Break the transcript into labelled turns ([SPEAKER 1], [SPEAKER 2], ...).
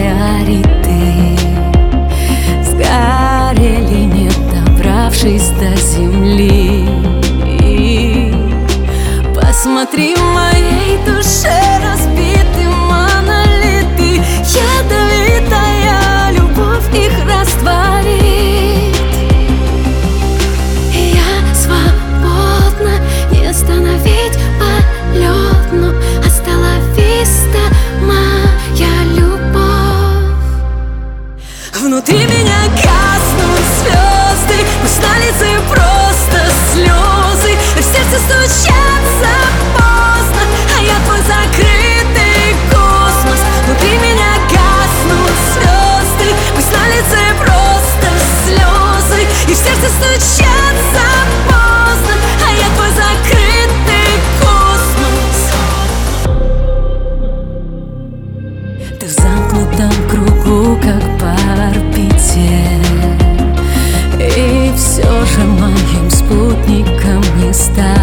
[SPEAKER 1] метеориты сгорели, не добравшись до земли. Посмотри, в моей душе разбиты монолиты, ядовитая любовь их растворит. И я свободна, не остановить полет, но остановись-то моя любовь. Внутри меня гаснут звезды, пусть на лице просто слезы, в сердце стучатся поздно, а я твой закрытый космос. Внутри меня гаснут звезды, пусть на лице просто слезы, и в сердце стучатся поздно, а я твой закрытый космос. Ты в замкнутом кругу, как по орбите, и все же моим спутником не стать.